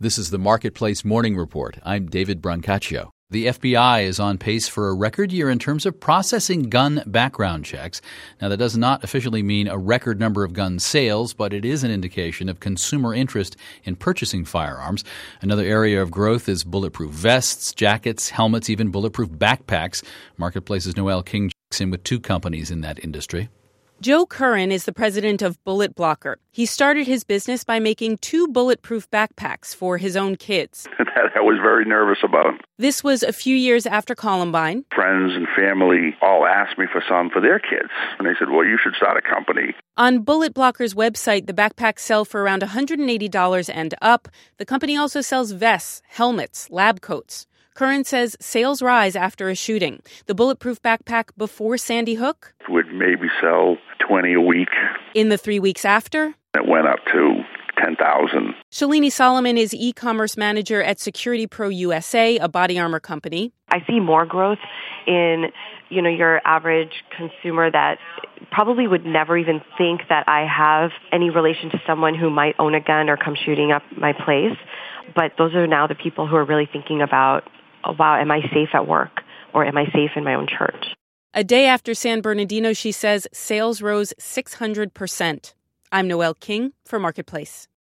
This is the Marketplace Morning Report. I'm David Brancaccio. The FBI is on pace for a record year in terms of processing gun background checks. Now, that does not officially mean a record number of gun sales, but it is an indication of consumer interest in purchasing firearms. Another area of growth is bulletproof vests, jackets, helmets, even bulletproof backpacks. Marketplace's Noel King checks in with two companies in that industry. Joe Curran is the president of Bullet Blocker. He started his business by making 2 bulletproof backpacks for his own kids. That I was very nervous about. This was a few years after Columbine. Friends and family all asked me for some for their kids. And they said, well, you should start a company. On Bullet Blocker's website, the backpacks sell for around $180 and up. The company also sells vests, helmets, lab coats. Curran says sales rise after a shooting. The bulletproof backpack before Sandy Hook Would maybe sell 20 a week. In the 3 weeks after, It went up to 10,000. Shalini Solomon is e-commerce manager at Security Pro USA, a body armor company. I see more growth in, your average consumer that probably would never even think that I have any relation to someone who might own a gun or come shooting up my place. But those are now the people who are really thinking about, oh, wow, am I safe at work or am I safe in my own church? A day after San Bernardino, she says sales rose 600%. I'm Noel King for Marketplace.